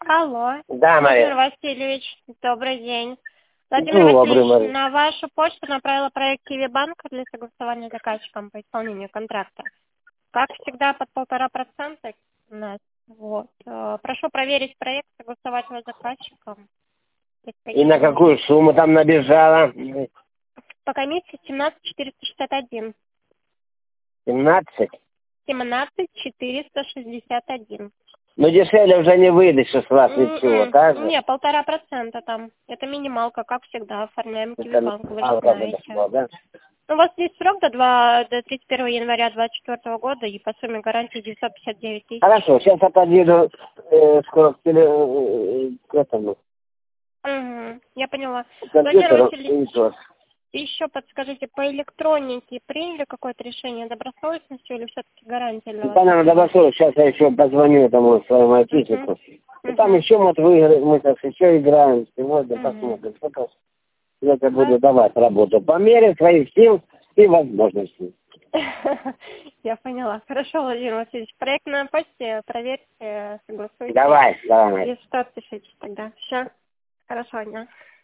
Алло, Да, Владимир Мария. Васильевич, добрый день. Владимир Добрый, Васильевич, Мария. на вашу почту направила проект Киви Банка для согласования с заказчиком по исполнению контракта. Как всегда, под 1,5% у нас. Вот. Прошу проверить проект, согласовать его с заказчиком. И на какую сумму там набежала? По комиссии 17 461. 17? 17 461. Ну, дешевле уже не выйдешь с вас ничего, так же? Не, 1,5% там. Это минималка, как всегда, оформляем Это Киви-банк, вы же минималка знаете. дошло, да? Ну, у вас есть срок до 31 января 2024 года и по сумме гарантии 959 тысяч. Хорошо, сейчас я подъеду скоро к этому, Угу, я поняла. к Владимир компьютеру. Васильевич, еще подскажите, по электронике приняли какое-то решение добросовестностью или все-таки гарантия для Ну, вас? понятно, добросовестно. Сейчас я еще позвоню этому своему айтишнику. И там еще вот мы так еще играем. Сегодня посмотрим, сколько я тебе буду давать работу. По мере своих сил и возможностей. Я поняла. Хорошо, Владимир Васильевич. Проект на почте, проверьте, согласуйте. Давай. Если что, пишите тогда. Все. Хорошего дня.